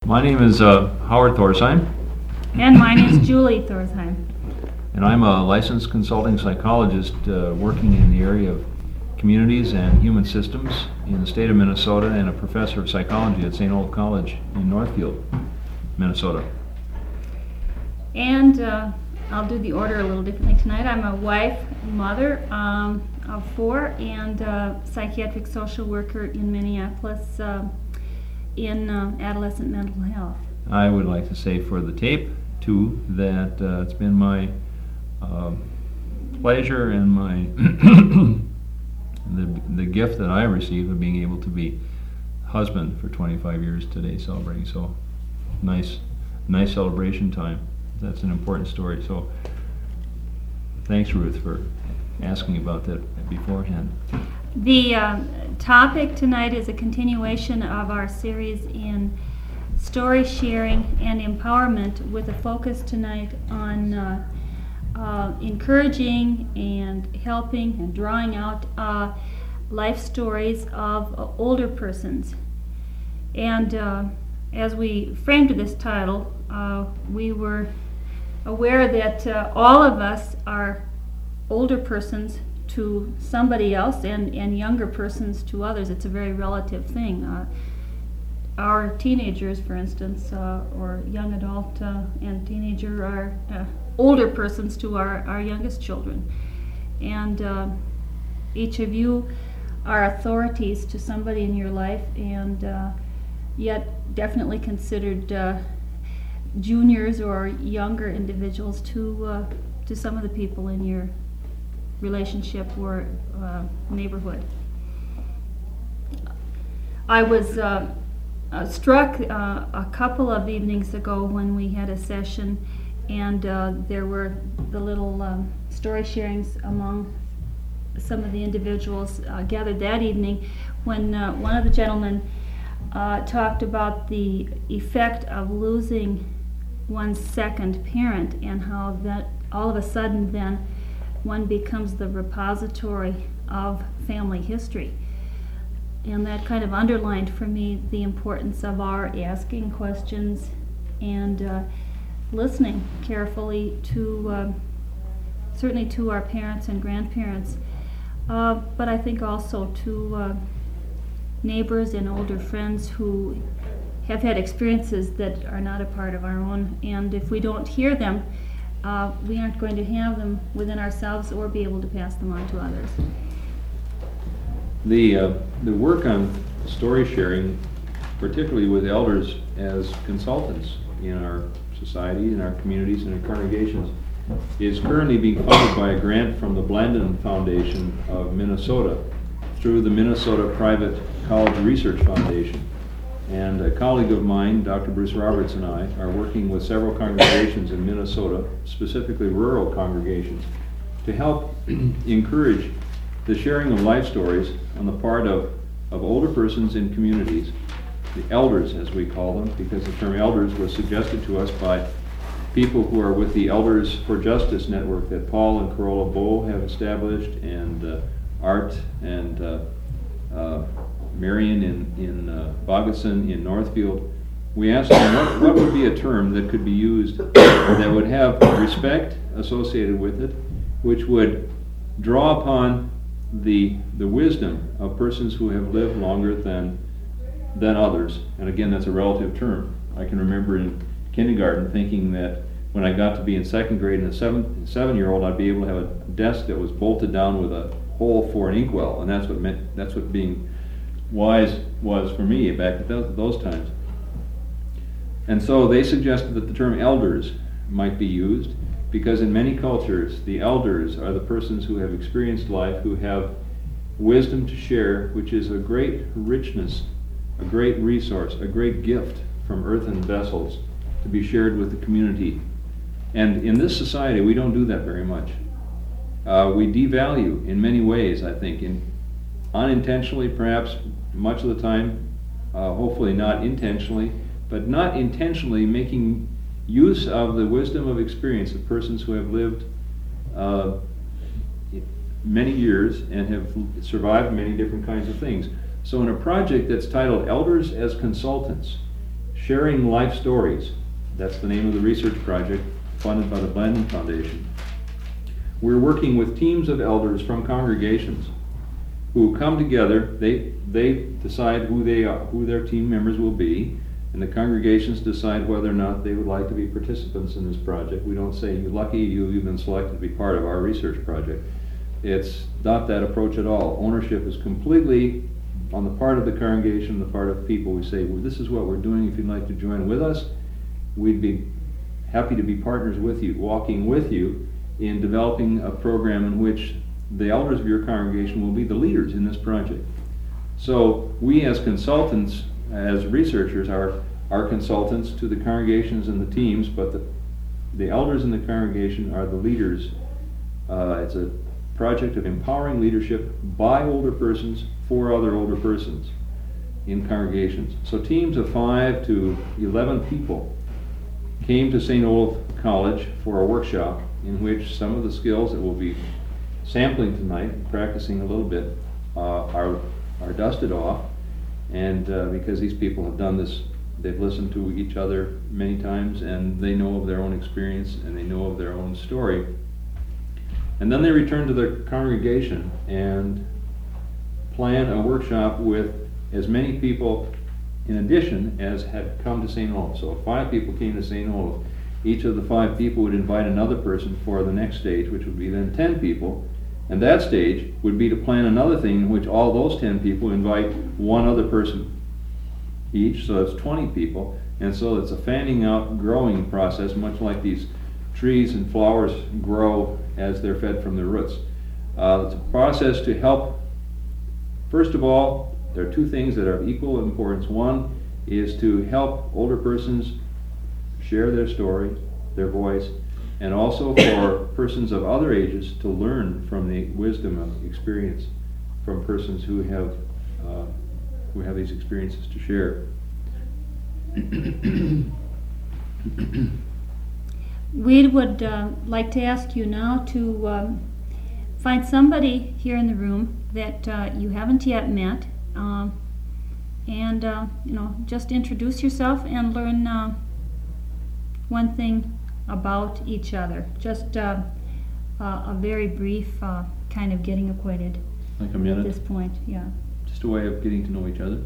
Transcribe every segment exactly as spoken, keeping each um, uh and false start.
My name is uh, Howard Thorsheim. And my name is Julie Thorsheim. And I'm a licensed consulting psychologist uh, working in the area of communities and human systems in the state of Minnesota, and a professor of psychology at Saint Olaf College in Northfield, Minnesota. And uh, I'll do the order a little differently tonight. I'm a wife, mother um, of four, and uh, psychiatric social worker in Minneapolis uh, in uh, adolescent mental health. I would like to say for the tape, too, that uh, it's been my uh, pleasure and my the, the gift that I received of being able to be husband for twenty-five years today, celebrating. So nice, nice celebration time. That's an important story. So thanks, Ruth, for asking about that beforehand. The uh, topic tonight is a continuation of our series in story sharing and empowerment, with a focus tonight on uh, uh, encouraging and helping and drawing out uh, life stories of uh, older persons. And uh, as we framed this title, uh, we were aware that uh, all of us are older persons to somebody else, and, and younger persons to others. It's a very relative thing. Uh, our teenagers, for instance, uh, or young adult uh, and teenager are uh, older persons to our, our youngest children. And uh, each of you are authorities to somebody in your life, and uh, yet definitely considered uh, juniors or younger individuals to uh, to some of the people in your relationship or uh, neighborhood. I was uh, uh, struck uh, a couple of evenings ago when we had a session, and uh, there were the little um, story sharings among some of the individuals uh, gathered that evening, when uh, one of the gentlemen uh, talked about the effect of losing one's second parent, and how that all of a sudden then one becomes the repository of family history. And that kind of underlined for me the importance of our asking questions and uh, listening carefully to, uh, certainly to our parents and grandparents, uh, but I think also to uh, neighbors and older friends who have had experiences that are not a part of our own. And if we don't hear them, Uh, we aren't going to have them within ourselves or be able to pass them on to others. The uh, the work on story sharing, particularly with elders as consultants in our society, in our communities, and our congregations, is currently being funded by a grant from the Blandin Foundation of Minnesota through the Minnesota Private College Research Foundation. And a colleague of mine, Doctor Bruce Roberts, and I are working with several congregations in Minnesota, specifically rural congregations, to help encourage the sharing of life stories on the part of, of older persons in communities, the elders as we call them, because the term elders was suggested to us by people who are with the Elders for Justice network that Paul and Corolla Bow have established, and uh, Art and uh, uh, Marion in, in uh, Bogason in Northfield. We asked them what, what would be a term that could be used that would have respect associated with it, which would draw upon the the wisdom of persons who have lived longer than than others. And again, that's a relative term. I can remember in kindergarten thinking that when I got to be in second grade and a seven, seven-year-old, I'd be able to have a desk that was bolted down with a hole for an inkwell, and that's what meant, that's what being wise was for me back at those, those times. And so they suggested that the term elders might be used, because in many cultures the elders are the persons who have experienced life, who have wisdom to share, which is a great richness, a great resource, a great gift from earthen vessels to be shared with the community. And in this society we don't do that very much. Uh, we devalue in many ways, I think, in unintentionally perhaps much of the time, uh, hopefully not intentionally, but not intentionally making use of the wisdom of experience of persons who have lived uh, many years and have survived many different kinds of things. So in a project that's titled Elders as Consultants, Sharing Life Stories. That's the name of the research project funded by the Blanding Foundation. We're working with teams of elders from congregations who come together. They they decide who they are, who their team members will be, and the congregations decide whether or not they would like to be participants in this project. We don't say, "You're lucky, you, you've been selected to be part of our research project." It's not that approach at all. Ownership is completely on the part of the congregation, the part of people. We say, well, this is what we're doing. If you'd like to join with us, we'd be happy to be partners with you, walking with you in developing a program in which the elders of your congregation will be the leaders in this project. So we as consultants, as researchers, are, are consultants to the congregations and the teams, but the, the elders in the congregation are the leaders. Uh, it's a project of empowering leadership by older persons for other older persons in congregations. So teams of five to eleven people came to Saint Olaf College for a workshop in which some of the skills that we'll be sampling tonight, practicing a little bit, uh, are, are dusted off. And uh, because these people have done this, they've listened to each other many times, and they know of their own experience, and they know of their own story. And then they return to their congregation and plan a workshop with as many people in addition as had come to Saint Olaf. So if five people came to Saint Olaf, each of the five people would invite another person for the next stage, which would be then ten people. And that stage would be to plan another thing in which all those ten people invite one other person each, so it's twenty people. And so it's a fanning out, growing process, much like these trees and flowers grow as they're fed from their roots. Uh, it's a process to help. First of all, there are two things that are of equal importance. One is to help older persons share their story, their voice, and also for persons of other ages to learn from the wisdom of experience from persons who have uh, who have these experiences to share. We would uh, like to ask you now to um, find somebody here in the room that uh, you haven't yet met, um, and uh, you know, just introduce yourself and learn uh, one thing about each other. Just uh, uh, a very brief uh, kind of getting acquainted. Like a minute? At this point, yeah. Just a way of getting to know each other.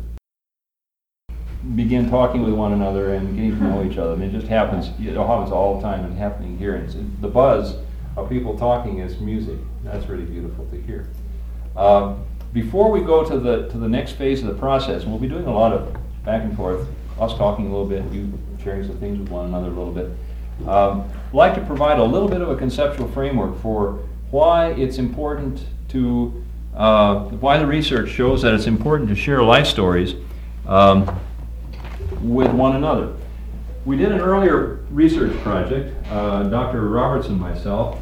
Begin talking with one another and getting to know each other. I mean, it just happens. It happens all the time and happening here. It's, the buzz of people talking is music. That's really beautiful to hear. Um, before we go to the to the next phase of the process, we'll be doing a lot of back and forth, us talking a little bit, you sharing some things with one another a little bit. Um, I'd like to provide a little bit of a conceptual framework for why it's important to, uh, why the research shows that it's important to share life stories um, with one another. We did an earlier research project, uh, Doctor Robertson and myself,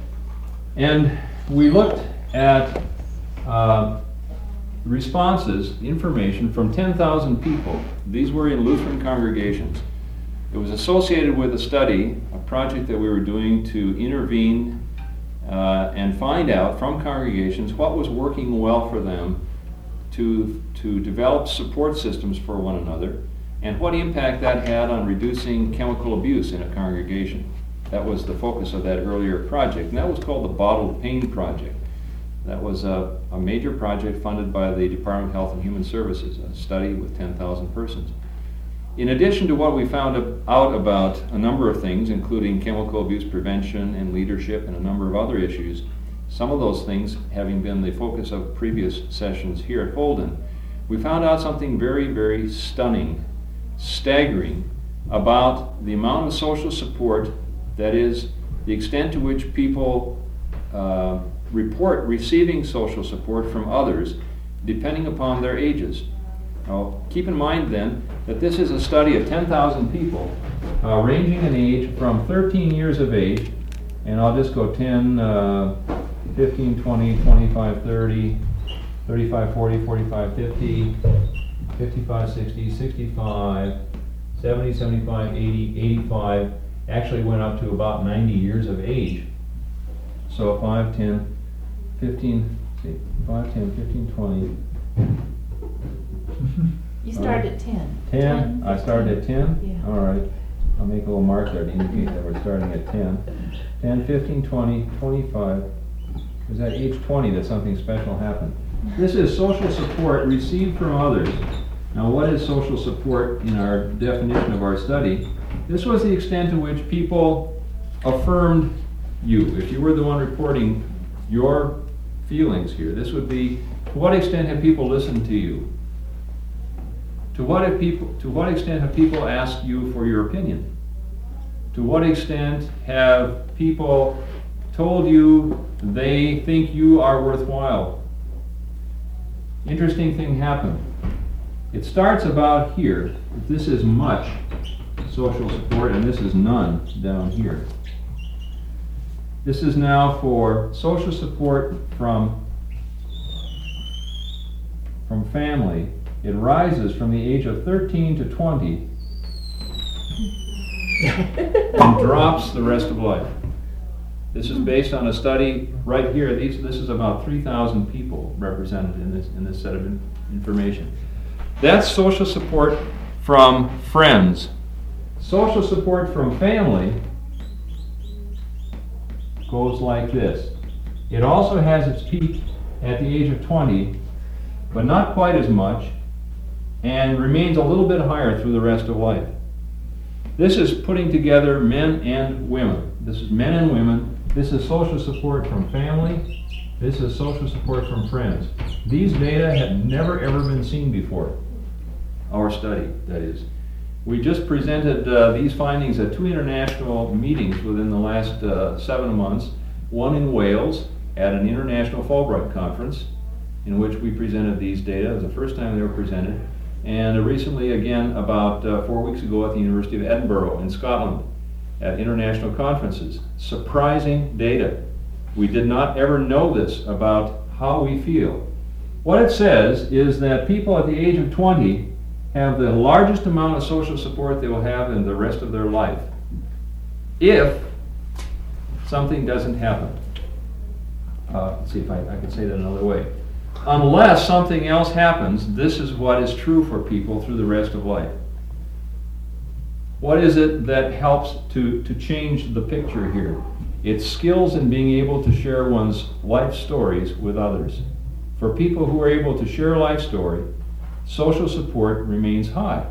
and we looked at uh, responses, information from ten thousand people. These were in Lutheran congregations. It was associated with a study, a project that we were doing to intervene uh, and find out from congregations what was working well for them to, to develop support systems for one another, and what impact that had on reducing chemical abuse in a congregation. That was the focus of that earlier project, and that was called the Bottled Pain Project. That was a, a major project funded by the Department of Health and Human Services, a study with ten thousand persons. In addition to what we found out about a number of things, including chemical abuse prevention and leadership and a number of other issues, some of those things having been the focus of previous sessions here at Holden, we found out something very, very stunning, staggering about the amount of social support, that is, the extent to which people uh, report receiving social support from others depending upon their ages. Now, keep in mind then that this is a study of ten thousand people uh, ranging in age from thirteen years of age, and I'll just go ten, uh, fifteen, twenty, twenty-five, thirty, thirty-five, forty, forty-five, fifty, fifty-five, sixty, sixty-five, seventy, seventy-five, eighty, eighty-five, actually went up to about ninety years of age. So five, ten, fifteen, five, ten, fifteen, twenty, You started at ten. ten, I started at ten? Yeah. All right, I'll make a little mark there to indicate that we're starting at ten. ten, fifteen, twenty, twenty-five. It was at age twenty that something special happened. This is social support received from others. Now, what is social support in our definition of our study? This was the extent to which people affirmed you. If you were the one reporting your feelings here, this would be, to what extent have people listened to you? To what have people, to what extent have people asked you for your opinion? To what extent have people told you they think you are worthwhile? Interesting thing happened. It starts about here. This is much social support, and this is none down here. This is now for social support from, from family. It rises from the age of thirteen to twenty and drops the rest of life. This is based on a study right here. These, this is about three thousand people represented in this, in this set of in, information. That's social support from friends. Social support from family goes like this. It also has its peak at the age of twenty, but not quite as much, and remains a little bit higher through the rest of life. This is putting together men and women. This is men and women. This is social support from family. This is social support from friends. These data have never ever been seen before. Our study, that is. We just presented uh, these findings at two international meetings within the last uh, seven months. One in Wales at an international Fulbright conference, in which we presented these data. It was the first time they were presented. And uh, recently, again, about uh, four weeks ago at the University of Edinburgh in Scotland at international conferences. Surprising data. We did not ever know this about how we feel. What it says is that people at the age of twenty have the largest amount of social support they will have in the rest of their life if something doesn't happen. Uh, let's see if I, I can say that another way. Unless something else happens, this is what is true for people through the rest of life. What is it that helps to, to change the picture here? It's skills in being able to share one's life stories with others. For people who are able to share a life story, social support remains high.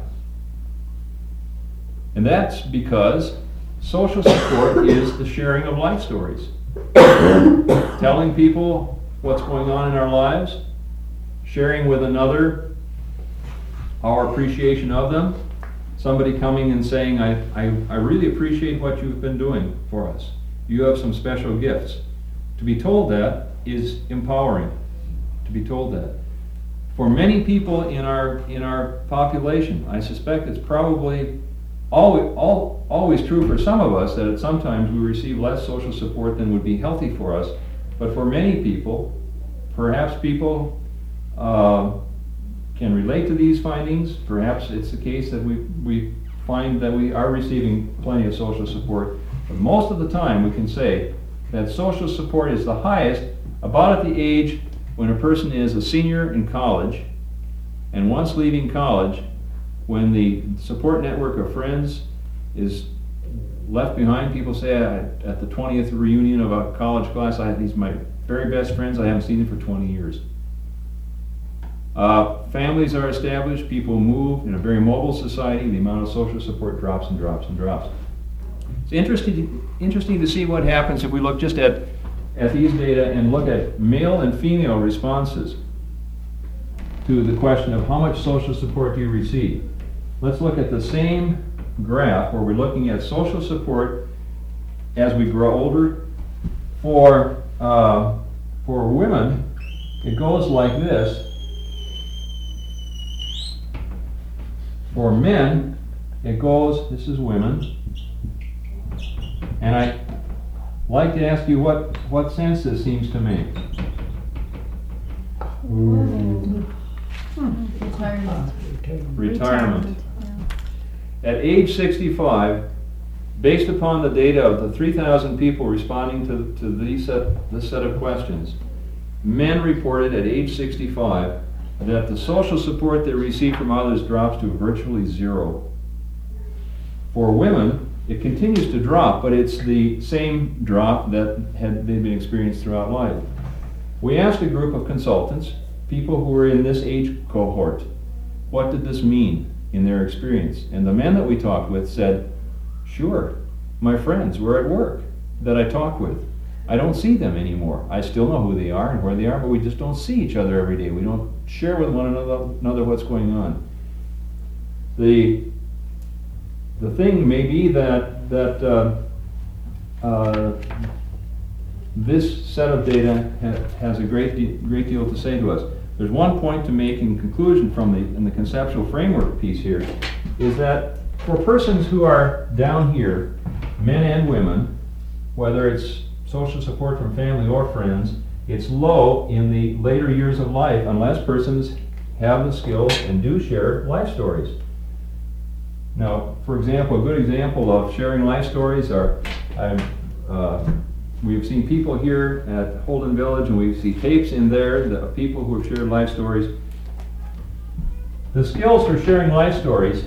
And that's because social support is the sharing of life stories. Telling people what's going on in our lives, sharing with another our appreciation of them, somebody coming and saying, I, I, I really appreciate what you've been doing for us. You have some special gifts. To be told that is empowering, to be told that. For many people in our in our population, I suspect it's probably always, all, always true for some of us that at sometimes we receive less social support than would be healthy for us. But for many people, perhaps people uh, can relate to these findings. Perhaps it's the case that we, we find that we are receiving plenty of social support. But most of the time we can say that social support is the highest about at the age when a person is a senior in college, and once leaving college, when the support network of friends is left behind. People say I, at the twentieth reunion of a college class, I have these my very best friends, I haven't seen them for twenty years. Uh, families are established, people move. In a very mobile society, the amount of social support drops and drops and drops. It's interesting, interesting to see what happens if we look just at at these data and look at male and female responses to the question of how much social support do you receive. Let's look at the same graph where we're looking at social support as we grow older. For, uh, for women, it goes like this. For men, it goes, this is women, and I like to ask you what, what sense this seems to make. Hmm. Retirement. Retirement. At age sixty-five, based upon the data of the three thousand people responding to, to these set, this set of questions, men reported at age sixty-five that the social support they receive from others drops to virtually zero. For women, it continues to drop, but it's the same drop that had they've been experienced throughout life. We asked a group of consultants, people who were in this age cohort, what did this mean in their experience? And the men that we talked with said, sure, my friends were at work that I talk with. I don't see them anymore. I still know who they are and where they are, but we just don't see each other every day. We don't share with one another, another what's going on. The the thing may be that that uh, uh, this set of data ha- has a great de- great deal to say to us. There's one point to make in conclusion from the in the conceptual framework piece here, is that for persons who are down here, men and women, whether it's social support from family or friends, it's low in the later years of life unless persons have the skills and do share life stories. Now, for example, a good example of sharing life stories are, I've, uh, we've seen people here at Holden Village, and we see tapes in there of people who have shared life stories. The skills for sharing life stories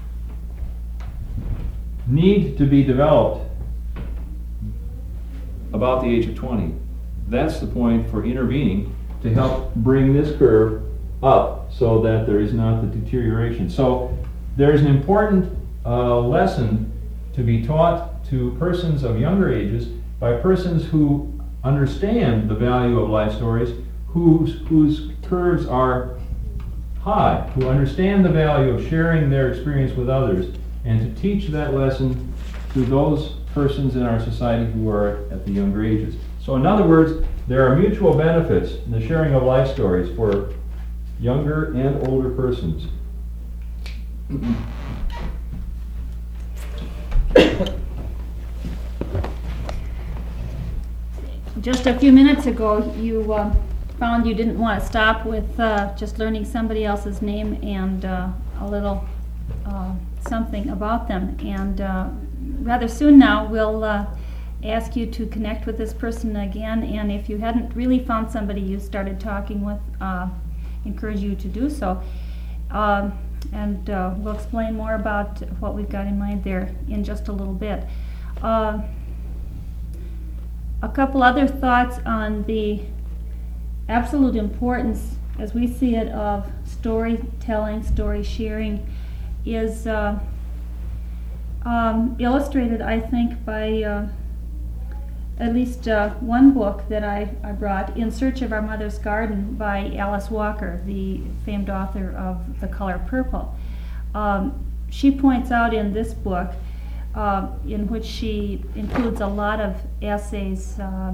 need to be developed about the age of twenty. That's the point for intervening to help bring this curve up so that there is not the deterioration. So there's an important uh, lesson to be taught to persons of younger ages by persons who understand the value of life stories, whose, whose curves are high, who understand the value of sharing their experience with others, and to teach that lesson to those persons in our society who are at the younger ages. So in other words, there are mutual benefits in the sharing of life stories for younger and older persons. Just a few minutes ago, you uh, found you didn't want to stop with uh, just learning somebody else's name and uh, a little uh, something about them. And uh, rather soon now, we'll uh, ask you to connect with this person again. And if you hadn't really found somebody you started talking with, uh, encourage you to do so. Um, and uh, we'll explain more about what we've got in mind there in just a little bit. Uh, a couple other thoughts on the absolute importance, as we see it, of storytelling, story sharing, is uh, um, illustrated, I think, by uh, at least uh, one book that I, I brought, In Search of Our Mother's Garden by Alice Walker, the famed author of The Color Purple. Um, she points out in this book, uh, in which she includes a lot of essays uh,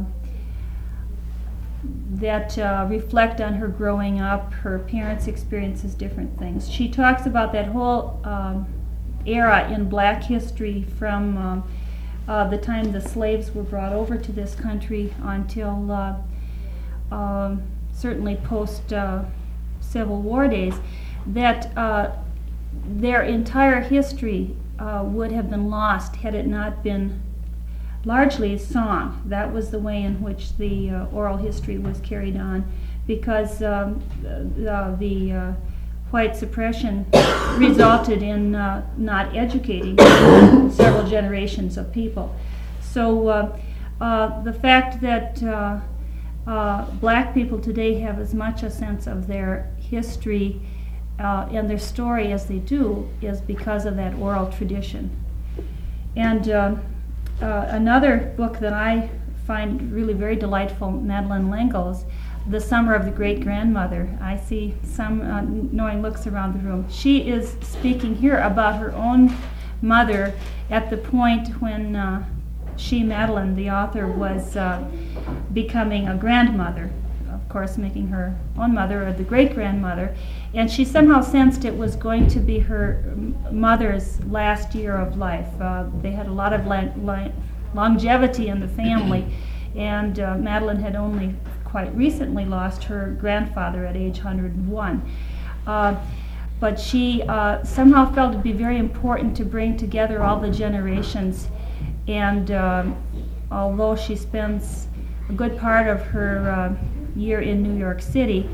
that uh, reflect on her growing up, her parents' experiences, different things. She talks about that whole um, era in black history from um, uh, the time the slaves were brought over to this country until uh, um, certainly post uh, Civil War days, that uh, their entire history uh, would have been lost had it not been largely song. That was the way in which the uh, oral history was carried on, because um, the, the uh, white suppression resulted in uh, not educating several generations of people. So uh, uh, the fact that uh, uh, black people today have as much a sense of their history uh, and their story as they do is because of that oral tradition. And uh, Uh, another book that I find really very delightful, Madeleine L'Engle's The Summer of the Great-Grandmother. I see some uh, knowing looks around the room. She is speaking here about her own mother at the point when uh, she, Madeleine, the author, was uh, becoming a grandmother, of course making her own mother, or the great-grandmother, and she somehow sensed it was going to be her mother's last year of life. Uh, they had a lot of la- la- longevity in the family, and uh, Madeleine had only quite recently lost her grandfather at age one hundred one. Uh, but she uh, somehow felt it would be very important to bring together all the generations, and um, although she spends a good part of her uh, year in New York City,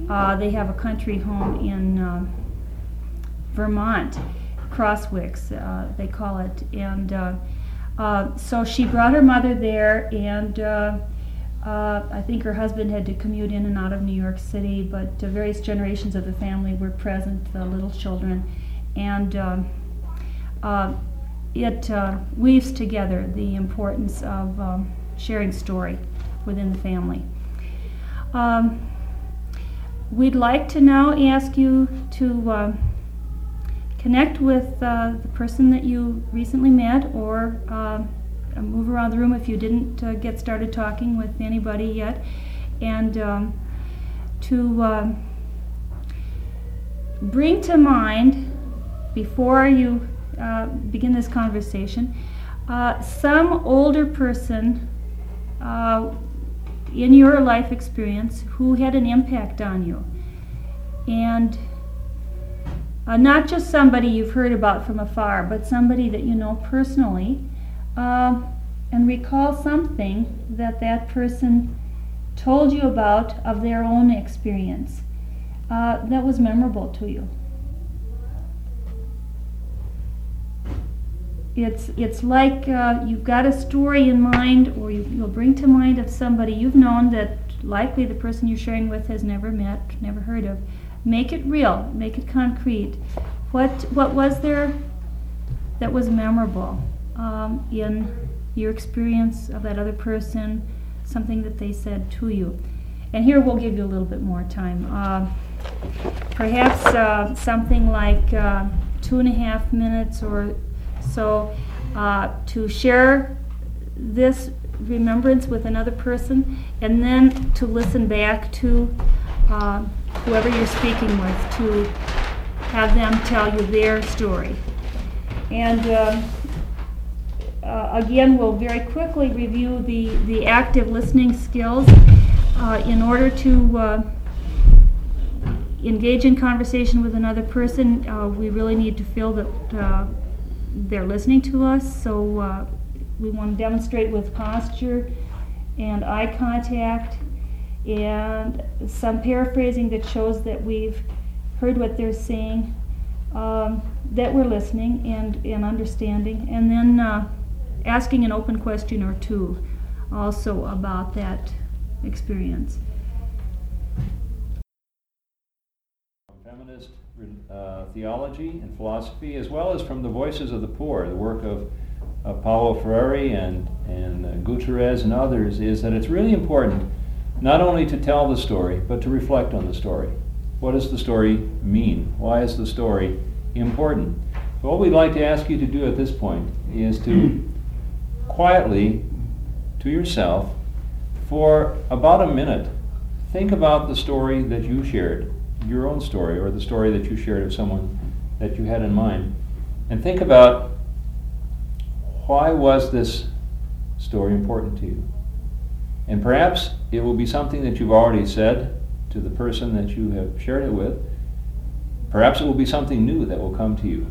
Uh, they have a country home in um, Vermont, Crosswicks, uh, they call it. And uh, uh, so she brought her mother there, and uh, uh, I think her husband had to commute in and out of New York City, but uh, various generations of the family were present, the little children. And um, uh, it uh, weaves together the importance of um, sharing story within the family. Um, we'd like to now ask you to uh, connect with uh, the person that you recently met, or uh, move around the room if you didn't uh, get started talking with anybody yet, and um, to uh, bring to mind, before you uh, begin this conversation, uh, some older person uh, in your life experience who had an impact on you. And uh, not just somebody you've heard about from afar, but somebody that you know personally, uh, and recall something that that person told you about of their own experience uh, that was memorable to you. It's it's like uh, you've got a story in mind, or you, you'll bring to mind of somebody you've known that likely the person you're sharing with has never met, never heard of. Make it real, make it concrete. What what was there that was memorable um, in your experience of that other person, something that they said to you? And here we'll give you a little bit more time. Uh, perhaps uh, something like uh, two and a half minutes or so uh, to share this remembrance with another person, and then to listen back to uh, whoever you're speaking with, to have them tell you their story. And uh, uh, again, we'll very quickly review the, the active listening skills. Uh, in order to uh, engage in conversation with another person, uh, we really need to feel that uh, they're listening to us, so uh, we want to demonstrate with posture and eye contact and some paraphrasing that shows that we've heard what they're saying, um, that we're listening and, and understanding, and then uh, asking an open question or two also about that experience. Feminist uh, theology and philosophy, as well as from the Voices of the Poor, the work of uh, Paulo Freire and, and uh, Gutierrez and others, is that it's really important not only to tell the story, but to reflect on the story. What does the story mean? Why is the story important? So what we'd like to ask you to do at this point is to quietly, to yourself, for about a minute, think about the story that you shared, your own story, or the story that you shared of someone that you had in mind, and think about, why was this story important to you? And perhaps it will be something that you've already said to the person that you have shared it with. Perhaps it will be something new that will come to you.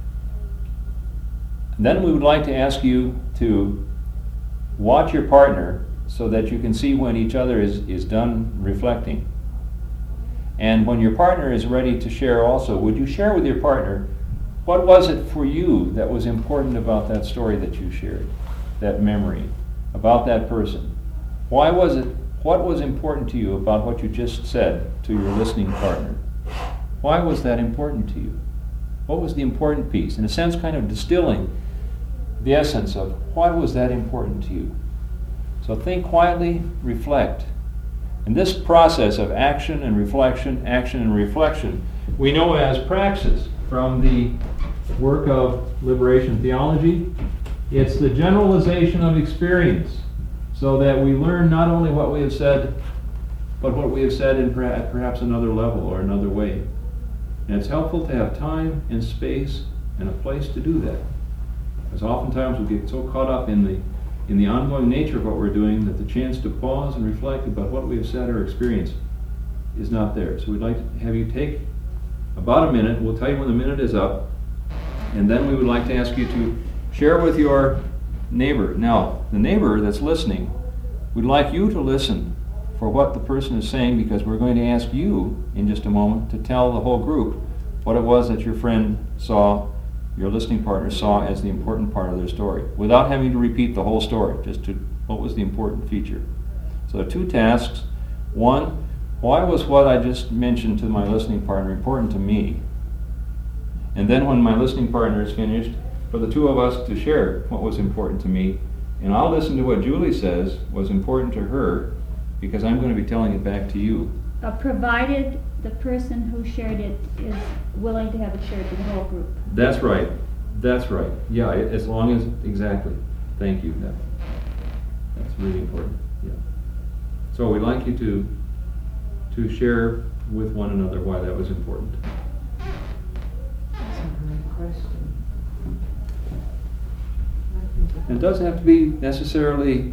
And then we would like to ask you to watch your partner so that you can see when each other is, is done reflecting. And when your partner is ready to share also, would you share with your partner, what was it for you that was important about that story that you shared, that memory, about that person? Why was it, what was important to you about what you just said to your listening partner? Why was that important to you? What was the important piece? In a sense, kind of distilling the essence of why was that important to you? So think quietly, reflect. And this process of action and reflection, action and reflection, we know as praxis from the work of liberation theology. It's the generalization of experience, so that we learn not only what we have said, but what we have said in perhaps another level or another way. And it's helpful to have time and space and a place to do that. Because oftentimes we get so caught up in the in the ongoing nature of what we're doing that the chance to pause and reflect about what we have said or experienced is not there. So we'd like to have you take about a minute. We'll tell you when the minute is up. And then we would like to ask you to share with your neighbor. Now, the neighbor that's listening, we'd like you to listen for what the person is saying, because we're going to ask you in just a moment to tell the whole group what it was that your friend saw, your listening partner saw as the important part of their story, without having to repeat the whole story, just to what was the important feature. So there are two tasks. One, why was what I just mentioned to my listening partner important to me? And then when my listening partner is finished, for the two of us to share what was important to me, and I'll listen to what Julie says was important to her, because I'm going to be telling it back to you. Uh, provided the person who shared it is willing to have it shared with the whole group. That's right. That's right. Yeah, a- as long as, exactly. Thank you. That, that's really important. Yeah. So we'd like you to to share with one another why that was important. That's a great question. And it doesn't have to be necessarily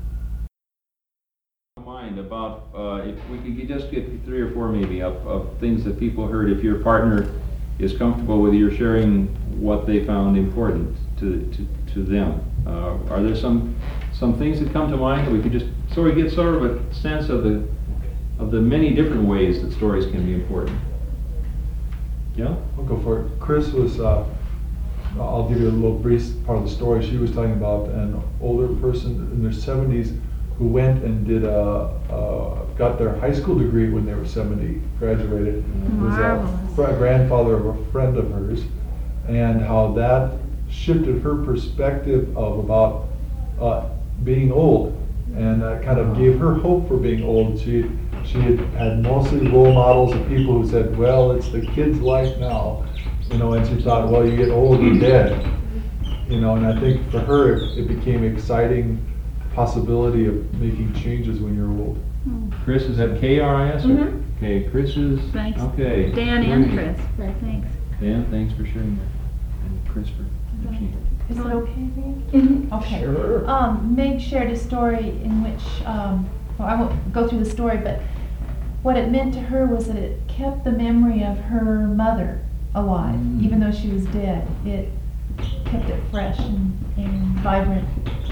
mind about, uh, if we could get- just get three or four maybe of, of things that people heard, if your partner is comfortable with you sharing what they found important to, to, to them. Uh, are there some, some things that come to mind that we could just sort of get sort of a sense of the, of the many different ways that stories can be important? Yeah? I'll go for it. Chris was, uh, I'll give you a little brief part of the story. She was talking about an older person in their seventies who went and did a, uh, got their high school degree when they were seventy, graduated. Was a Marvelous. fr- grandfather of a friend of hers, and how that shifted her perspective of about uh, being old, and uh, kind of gave her hope for being old. She she had, had mostly role models of people who said, well, it's the kid's life now, you know, and she thought, well, you get old, you're dead, you know, and I think for her it, it became exciting possibility of making changes when you're old. Chris, is that K R I S? or- Mhm. Okay, Chris is, Thanks. okay. Dan and Great. Chris, thanks. Dan, thanks for sharing that. And Chris for mentioning it. Is it okay, Van? Mhm. Okay. Sure. Um, Meg shared a story in which, um, well, I won't go through the story, but what it meant to her was that it kept the memory of her mother alive, Mm. even though she was dead. It kept it fresh and, and vibrant.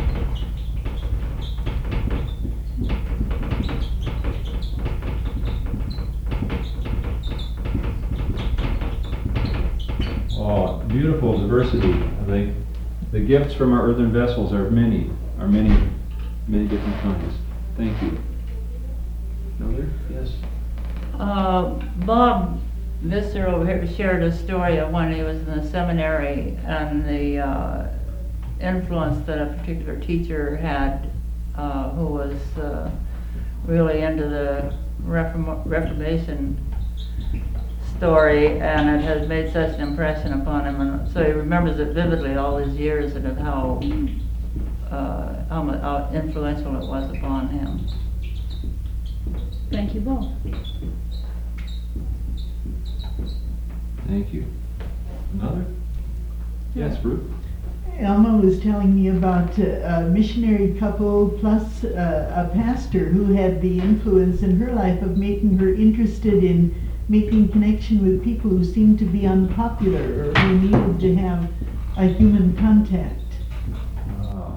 Oh, beautiful diversity. I think the gifts from our earthen vessels are many, are many, many different kinds. Thank you. Another? Yes. Uh, Bob Visser over here shared a story of when he was in the seminary and the uh, influence that a particular teacher had uh, who was uh, really into the Reform- Reformation story, and it has made such an impression upon him, and so he remembers it vividly all these years and of how, uh, how, mu- how influential it was upon him. Thank you both. Thank you. Another? Yes, Ruth? Elma was telling me about a a missionary couple plus uh, a pastor who had the influence in her life of making her interested in making connection with people who seemed to be unpopular or who needed to have a human contact. Ah.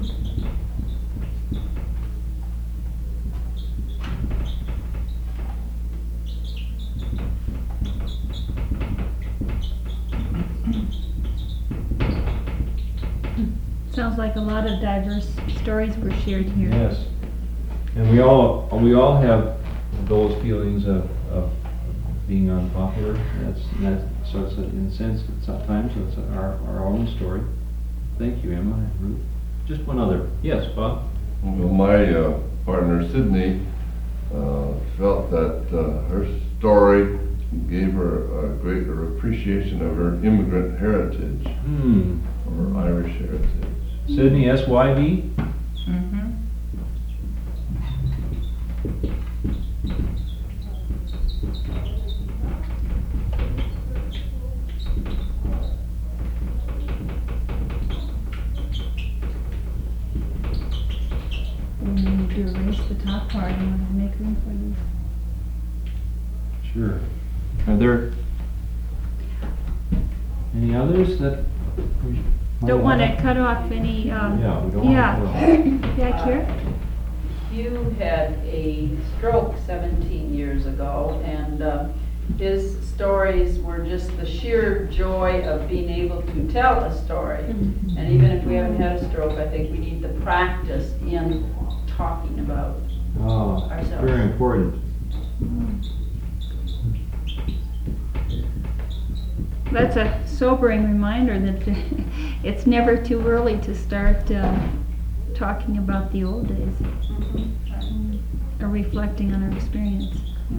Sounds like a lot of diverse stories were shared here. Yes. And we all, we all have those feelings of, of being unpopular. That's, that's, so it's, a- in a sense, it's sometimes it's our, our own story. Thank you, Emma and Ruth. Just one other. Yes, Bob? Well, my uh, partner Sydney uh, felt that uh, her story gave her a greater appreciation of her immigrant heritage, Hmm. or Irish heritage. Sydney, S Y D? Mm-hmm. We need to erase the top part in order to make room for you. Sure. Are there any others that we might Don't want to have? cut off any, um, Yeah, we don't want to yeah. cut off. Yeah, Kira? Hugh had a stroke seventeen years ago, and uh, his stories were just the sheer joy of being able to tell a story. And even if we haven't had a stroke, I think we need the practice in talking about Oh, ourselves. very important. That's a sobering reminder that it's never too early to start uh, talking about the old days or reflecting on our experience.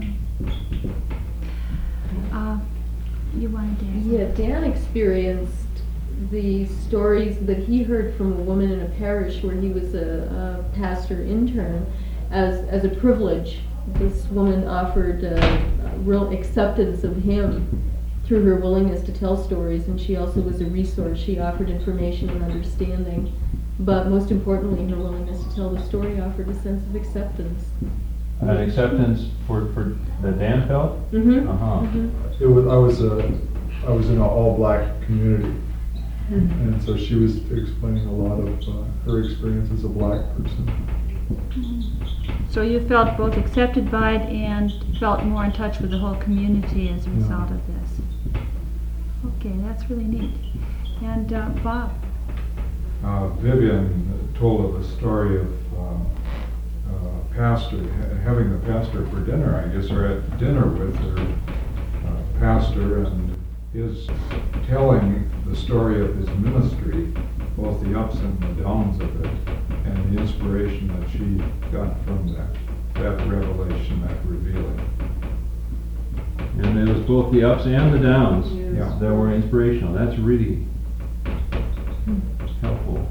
Uh, you wanted to ask? Yeah, Dan experienced the stories that he heard from a woman in a parish where he was a, a pastor intern as, as a privilege. This woman offered uh, a real acceptance of him through her willingness to tell stories, and she also was a resource. She offered information and understanding, but most importantly, her willingness to tell the story offered a sense of acceptance. An acceptance for, for that Dan felt? Mm-hmm. Uh-huh. Mm-hmm. It was, I was, uh, I was in an all-black community, and so she was explaining a lot of uh, her experience as a black person. So you felt both accepted by it and felt more in touch with the whole community as a result of this. Okay, that's really neat. And uh, Bob? Uh, Vivian told of a story of um, uh, pastor, ha- having the pastor for dinner, I guess, or at dinner with her uh, pastor, and his telling the story of his ministry, both the ups and the downs of it, and the inspiration that she got from that, that revelation, that revealing. And it was both the ups and the downs Yeah. that were inspirational. That's really helpful.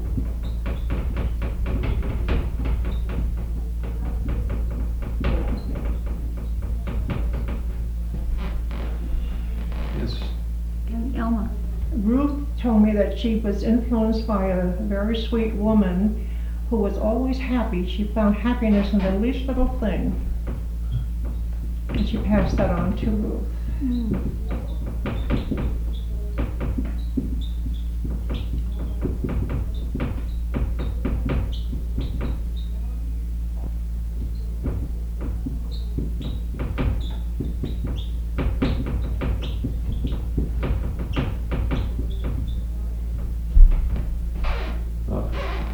Yes. And Elma? Ruth told me that she was influenced by a very sweet woman who was always happy. She found happiness in the least little thing. And she passed that on to Ruth. Uh,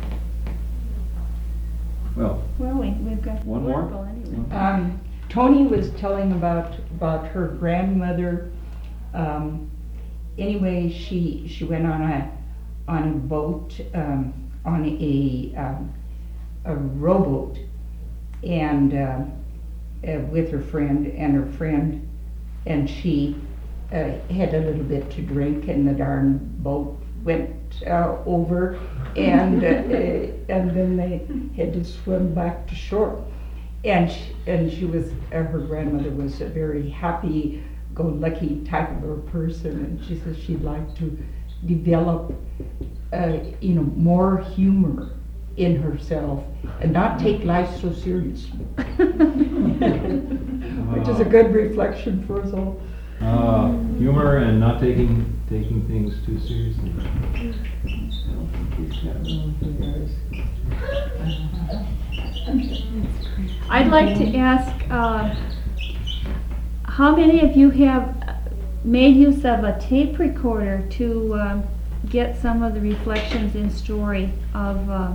Well, Well, we, we've got One more? Oracle anyway. Um, Tony was telling about, about her grandmother. Um, anyway, she, she went on a, on a boat, um, on a, um, a rowboat, and, uh, uh, with her friend, and her friend and she, uh, had a little bit to drink, and the darn boat went, uh, over, and, uh, and then they had to swim back to shore. And she, and she was, uh, her grandmother was a very happy-go-lucky type of a person, and she says she'd like to develop, uh, you know, more humor in herself and not take life so seriously. Which is a good reflection for us all. uh, humor and not taking, taking things too seriously. I'd like to ask, uh, how many of you have made use of a tape recorder to um, get some of the reflections in story of uh,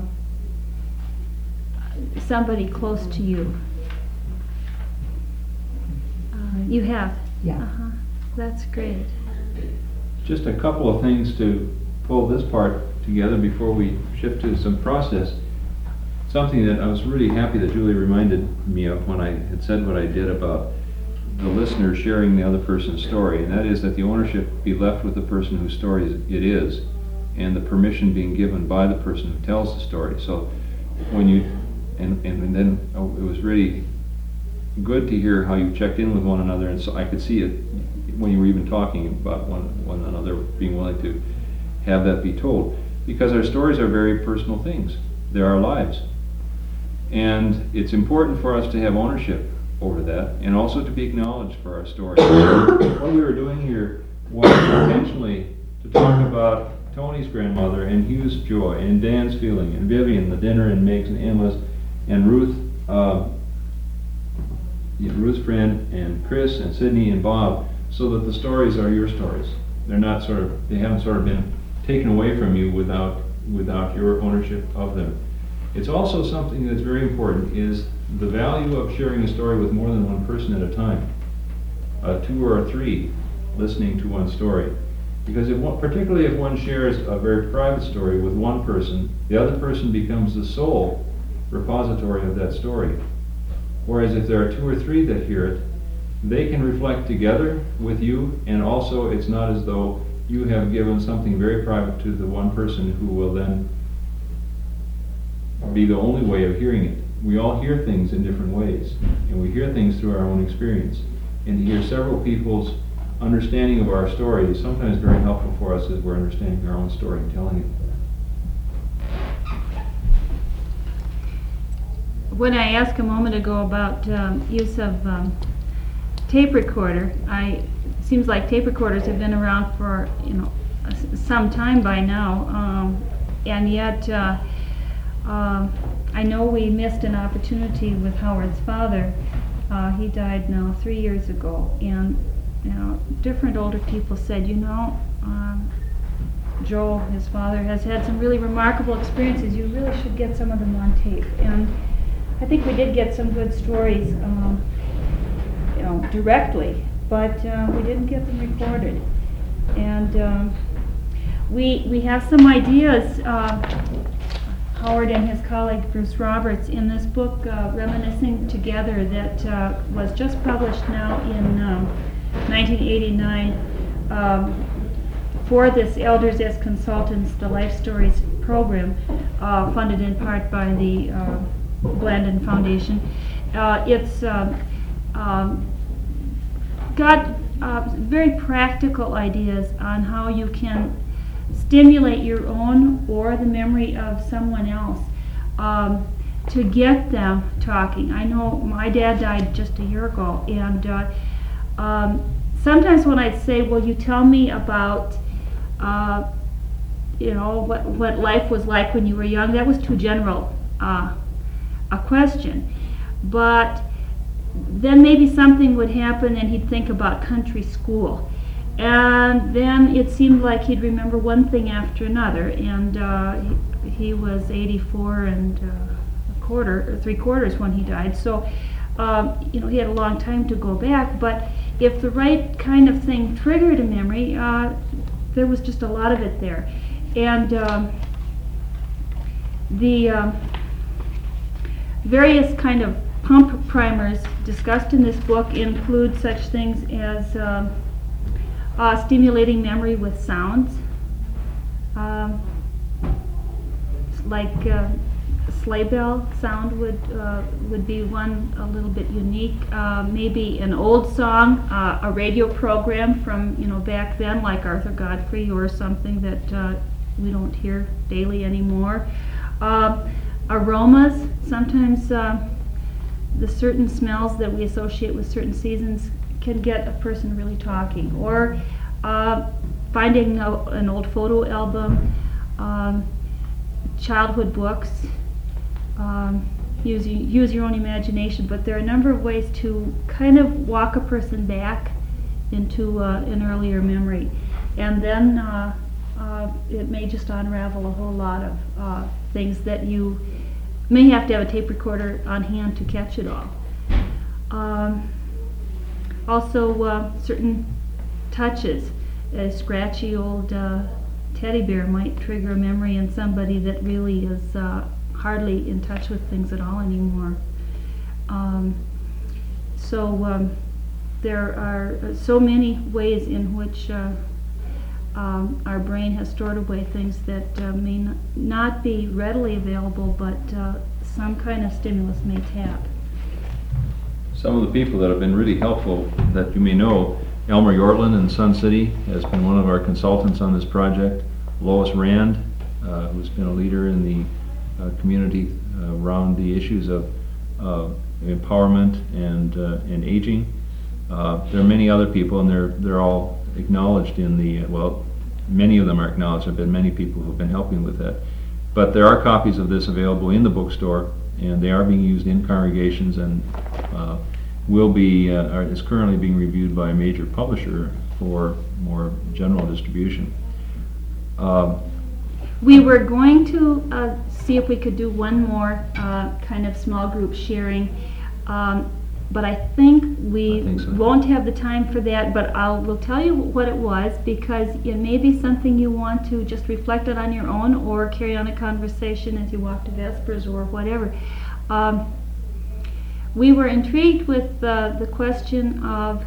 somebody close to you? Uh, you have? Yeah. Uh-huh. That's great. Just a couple of things to pull this part together before we shift to some process. Something that I was really happy that Julie reminded me of when I had said what I did about the listener sharing the other person's story, and that is that the ownership be left with the person whose story it is, and the permission being given by the person who tells the story. So when you, and, and then oh, it was really good to hear how you checked in with one another, and so I could see it when you were even talking about one, one another being willing to have that be told. Because our stories are very personal things. They're our lives. And it's important for us to have ownership over that, and also to be acknowledged for our story. What we were doing here was intentionally to talk about Tony's grandmother, and Hugh's joy, and Dan's feeling, and Vivian, the dinner, and Meg's and Emma's, and Ruth uh, you know, Ruth's friend and Chris and Sydney and Bob, so that the stories are your stories. They're not sort of, they haven't sort of been taken away from you without, without your ownership of them. It's also something that's very important is the value of sharing a story with more than one person at a time. Uh, two or three listening to one story. Because if one, particularly if one shares a very private story with one person, the other person becomes the sole repository of that story. Whereas if there are two or three that hear it, they can reflect together with you, and also it's not as though you have given something very private to the one person who will then be the only way of hearing it. We all hear things in different ways, and we hear things through our own experience. And to hear several people's understanding of our story is sometimes very helpful for us as we're understanding our own story and telling it. When I asked a moment ago about um, use of um, tape recorder, I seems like tape recorders have been around for you know s- some time by now, um, and yet uh, uh, I know we missed an opportunity with Howard's father. Uh, he died now three years ago, and you know different older people said, you know. Um, Joel, his father, has had some really remarkable experiences. You really should get some of them on tape. And I think we did get some good stories, um, you know, directly, but uh, we didn't get them recorded. And um, we we have some ideas. Uh, Howard and his colleague Bruce Roberts in this book, uh, Reminiscing Together, that uh, was just published now in um, nineteen eighty-nine. Um, for this Elders as Consultants, the Life Stories program, uh, funded in part by the uh, Blandin Foundation. Uh, it's uh, um, got uh, very practical ideas on how you can stimulate your own or the memory of someone else um, to get them talking. I know my dad died just a year ago, and uh, um, sometimes when I say, will you tell me about Uh, you know, what, what life was like when you were young, that was too general uh, a question. But then maybe something would happen and he'd think about country school. And then it seemed like he'd remember one thing after another. And uh, he, he was eighty-four and uh, a quarter, or three quarters when he died. So, um, you know, he had a long time to go back. But if the right kind of thing triggered a memory, uh, there was just a lot of it there. And um, the um, various kind of pump primers discussed in this book include such things as um, uh, stimulating memory with sounds, um, like uh, sleigh bell sound would uh, would be one a little bit unique. Uh, maybe an old song, uh, a radio program from you know back then, like Arthur Godfrey or something that uh, we don't hear daily anymore. Uh, aromas, sometimes uh, the certain smells that we associate with certain seasons can get a person really talking. Or uh, finding a, an old photo album, um, childhood books. Um, use, use your own imagination, but there are a number of ways to kind of walk a person back into uh, an earlier memory. And then uh, uh, it may just unravel a whole lot of uh, things that you may have to have a tape recorder on hand to catch it all. Um, also, uh, certain touches. A scratchy old uh, teddy bear might trigger a memory in somebody that really is uh, hardly in touch with things at all anymore. Um, so um, there are so many ways in which uh, um, our brain has stored away things that uh, may n- not be readily available, but uh, some kind of stimulus may tap. Some of the people that have been really helpful that you may know, Elmer Yortland in Sun City has been one of our consultants on this project. Lois Rand, uh, who's been a leader in the Uh, community uh, around the issues of uh, empowerment and uh, and aging. Uh, there are many other people, and they're they're all acknowledged in the well. Many of them are acknowledged. There have been many people who have been helping with that. But there are copies of this available in the bookstore, and they are being used in congregations and uh, will be, uh, are- is currently being reviewed by a major publisher for more general distribution. Um, We were going to uh, see if we could do one more uh, kind of small group sharing, um, but I think we I think so. won't have the time for that, but I'll, will tell you what it was, because it may be something you want to just reflect it on your own or carry on a conversation as you walk to Vespers or whatever. Um, we were intrigued with uh, the question of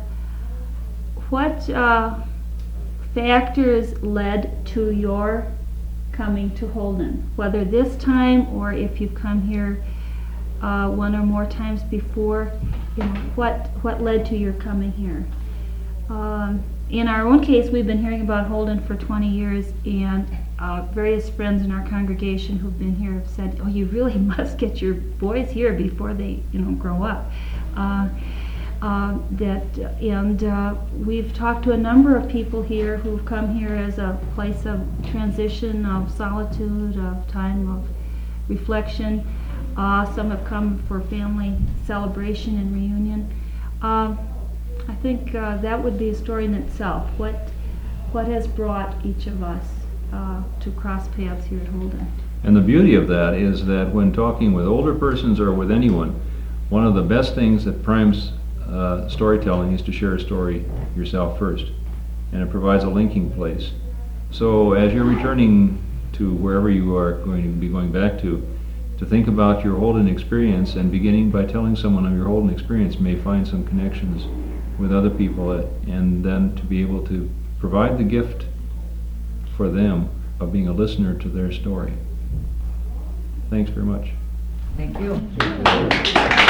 what uh, factors led to your coming to Holden, whether this time or if you've come here uh, one or more times before, you know, what what led to your coming here. Um, in our own case, we've been hearing about Holden for twenty years, and uh, various friends in our congregation who've been here have said, "Oh, you really must get your boys here before they, you know, grow up." Uh, Uh, that and uh, we've talked to a number of people here who've come here as a place of transition, of solitude, of time of reflection. Uh, some have come for family celebration and reunion. Uh, I think uh, that would be a story in itself. What what has brought each of us uh, to cross paths here at Holden? And the beauty of that is that when talking with older persons or with anyone, one of the best things that primes Uh, storytelling is to share a story yourself first, and it provides a linking place. So as you're returning to wherever you are going to be going back to, to think about your Holden experience, and beginning by telling someone of your Holden experience may find some connections with other people, uh, and then to be able to provide the gift for them of being a listener to their story. Thanks very much. Thank you.